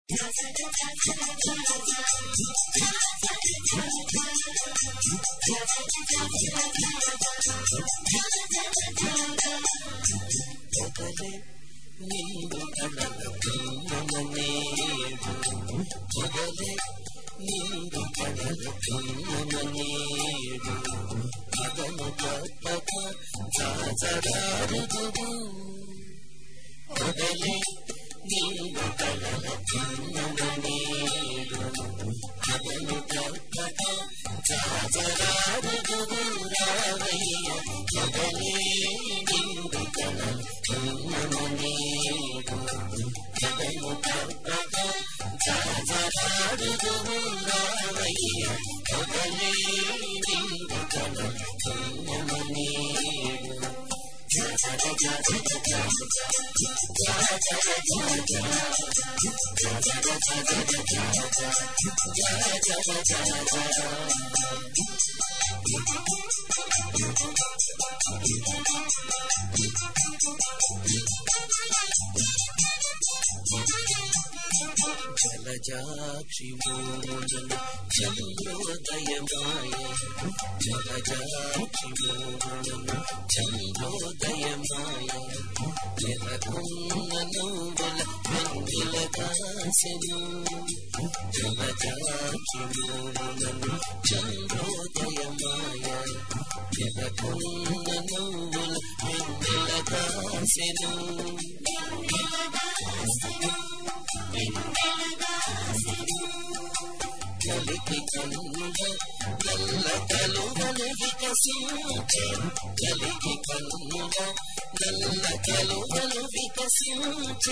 పొగలే నిండు కళల పున్నమనేడు పొగలే నిండు కళల పున్నమనేడు అదను తప్పక జాజరారుదువు పొగలే నిండు కళల పున్నమనేడు అదను తప్పక జాజరారుదువు రావయ్య పొగలే నిండు కళల పున్నమనేడు అదను తప్పక జాజరారుదువు రావయ్య పొగలే నిండు కళల పున్నమనేడు జలజాక్షి మోములను చంద్రోదయమాయ జలజాక్షి మోములను చంద్రోదయమాయ నెలకొన్న నవ్వుల వెన్నెల కాసెను జలజాక్షి మోములను చంద్రోదయమాయ నెలకొన్న నవ్వుల వెన్నెల కాసెను కలికి కన్నుల నల్ల కలువలు వికసించే కలికి కన్నుల నల్ల కలువలు వికసించే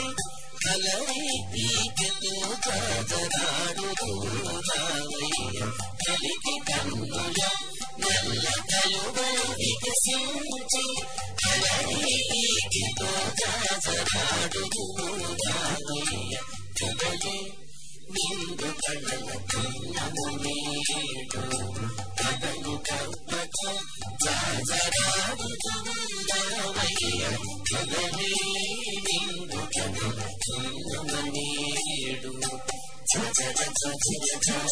కలయితో జాజరాడుదు రావయ్య కలికి కన్నుల నల్ల కలువలు వికసించే కలయితో జాజరాడుదు రావయ్య పొగలే నిండు కళల పున్నమనేడు అదను తప్పక జాజరాడుదువు రావయ్య పొగలే నిండు కళల పున్నమనేడు జజర జజర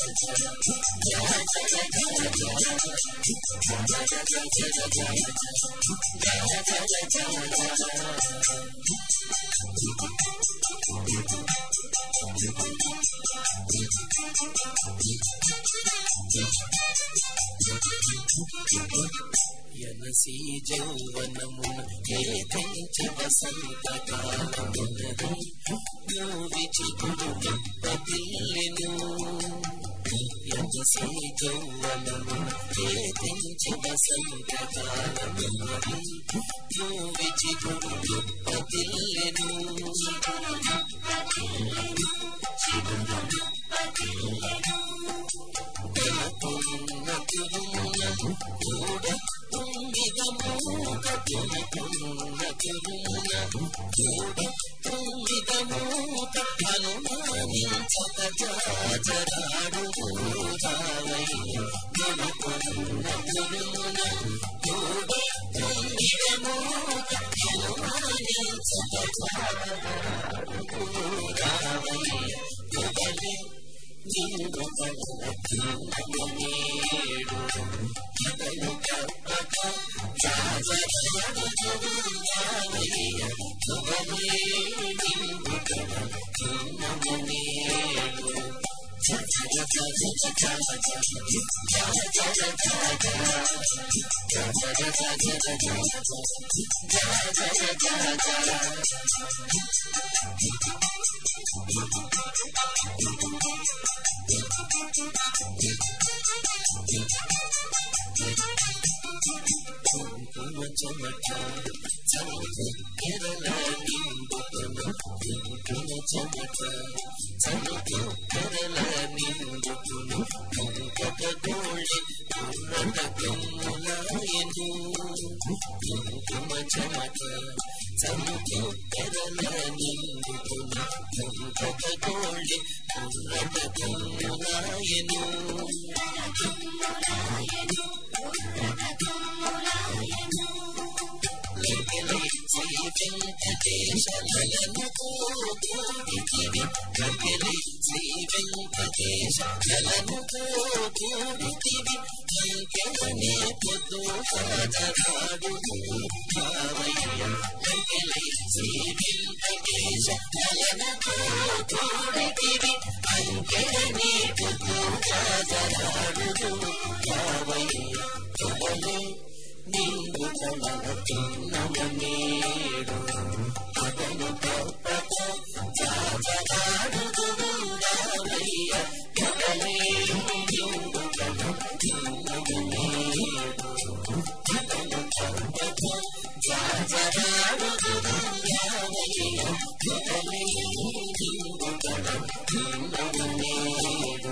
యనసీ జౌవనమున ఏతించి వసంతకాలమునది నూవిచి గుడుపదిల్లెను యనసీ జౌవనమున ఏతించి వసంతకాలమునది నూవిచి గుడుపదిల్లెను గలతున్న తిరుమున కూడా తుమ్మిదమూక తుమ్ముకున్న తిరుమున కూడా తుమ్మిదమూక అనుమానించక జాజరాడుదు రావయ్య గలతున్న తిరుమున కూడా తుమ్మిదమూక అనుమానించక జాజరాడుదు రావయ్య పొగలే నిండు కళల పున్నమనేడు అదను తప్పక జాజరాడుదువు రావయ్య పొగలే నిండు కళల పున్నమనేడు జజర కుంకుమ చెమట చమకెరల నిండుకును కుంకుమ చెమట చమకెరల నిండుకును కుంకట గోళి పూర్ణత కమ్ములాయను కుంకుమ చెమట చమకెరల నిండుకును కుంకట గోళి పూర్ణత కమ్ములాయను వెంకటేశ లలనకు శ్రీ వెంకటేశ జలముతో కూడితివి అంకెలనే పొద్దు సాధనాడు రావయ్య అంకెలై శ్రీ వెంకటేశ జలముతో కూడితివి అంకెలనే పొద్దు సాధనాడు రావయ్య కదలే నీవు కళనమనేడు అతను తప్పక జాజరాడు రావయ్య కదలే నీవు కళనమనేడు అతను తప్పక జాజరాడు రావయ్య కదలే నీవు కళనమనేడు